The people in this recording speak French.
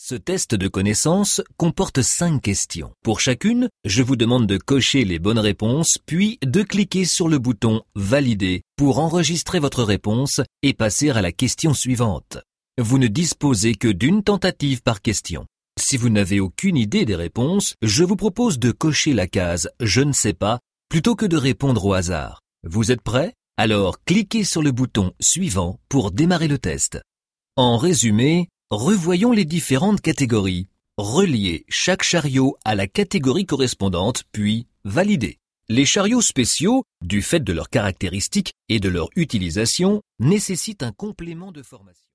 Ce test de connaissances comporte 5 questions. Pour chacune, je vous demande de cocher les bonnes réponses, puis de cliquer sur le bouton « Valider » pour enregistrer votre réponse et passer à la question suivante. Vous ne disposez que d'une tentative par question. Si vous n'avez aucune idée des réponses, je vous propose de cocher la case « Je ne sais pas » plutôt que de répondre au hasard. Vous êtes prêts? Alors cliquez sur le bouton suivant pour démarrer le test. En résumé, revoyons les différentes catégories. Reliez chaque chariot à la catégorie correspondante, puis validez. Les chariots spéciaux, du fait de leurs caractéristiques et de leur utilisation, nécessitent un complément de formation.